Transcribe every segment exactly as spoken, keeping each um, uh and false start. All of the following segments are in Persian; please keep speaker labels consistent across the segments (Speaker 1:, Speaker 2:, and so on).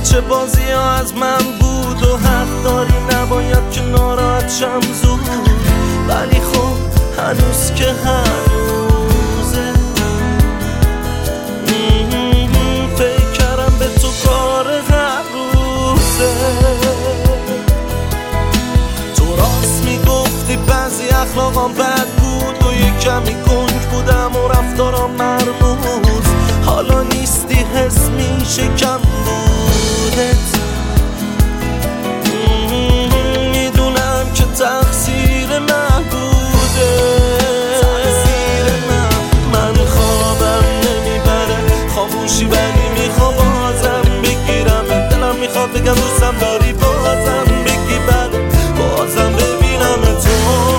Speaker 1: بچه بازی ها از من بود و حق داری نباید که ناراحت شم زود، ولی خب هنوز که هنوزه فکر کردم به تو کار هر روزه. تو راست میگفتی بعضی اخلاقام بد بود و یک کمی گنگ بودم و رفتارم مرموز، حالا نیستی حس میشه کم بودت. میدونم که تقصیر من بوده، من خوابم نمیبره خاموشی ولی میخوام بازم بگیرم، دلم میخواد بگم دوستم داری بازم بگی بله، بازم ببینم تو.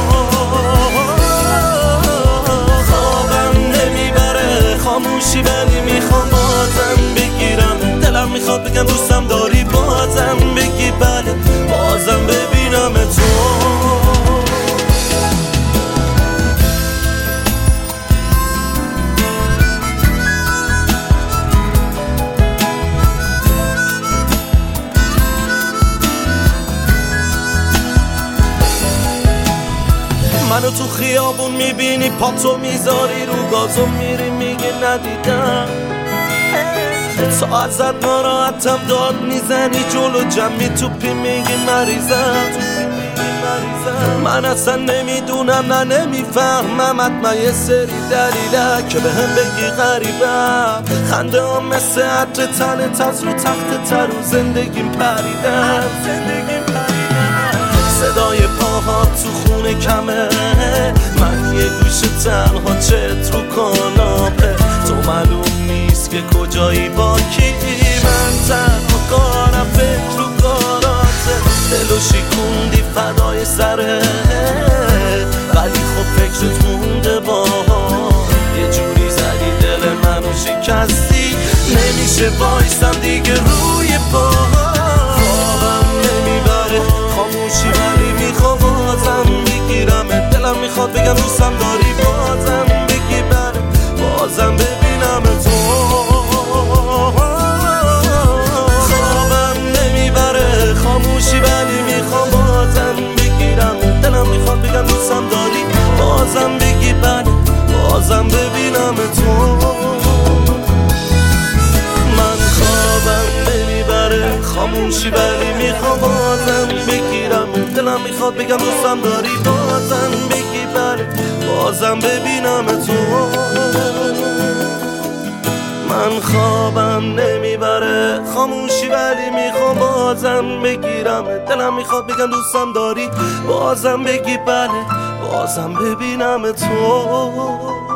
Speaker 1: خوابم نمیبره خاموشی ولی میخوام بازم بگیرم، دلم میخواد بگم دوستم داری بازم بگی بله، بازم ببینم تو. منو تو خیابون میبینی پاتو میذاری رو گازو میری میگی ندیدم، تا ازت ناراحتم داد میزنی جلو جمعی توپی میگی مریضم. من اصلا نمیدونم نه نمیفهمم، حتما یه سری دلیله که به هم بگی غریبم. خنده هم مثل عطر تنت از رو تخت تر و زندگیم پریدم. صدای پاها تو خونه کمه، من یه گوشه تنها چت رو کاناپه، تو معلوم نیست که کجایی با کی، من تنها کارم فکر رو کاراته، دلو شیکوندی فدای سره، ولی خب فکرت مونده با یه جوری زدی دل منو شکستی، نمیشه وایسم دیگه روی پا. خوابم نمیبره خاموشی ولی میخوام بازم بگیرم، دلم میخواد بگم دوستم داری بازم بگی بله، بازم ببینم تو. خوابم نمیبره خاموشی ولی میخوام بازم بگیرم، دلم میخواد بگم دوستم داری بازم بگی بله، بازم ببینم تو. من خوابم نمیبره خاموشی ولی میخوام بازم بگیرم، دلم میخواد بگم دوستم داری بازم بگی بله، بازم ببینم تو. من خوابم نمیبره خاموشی ولی میخوام بازم بگیرم، دلم میخواد بگم دوستم داری بازم بگی بله، بازم ببینم تو.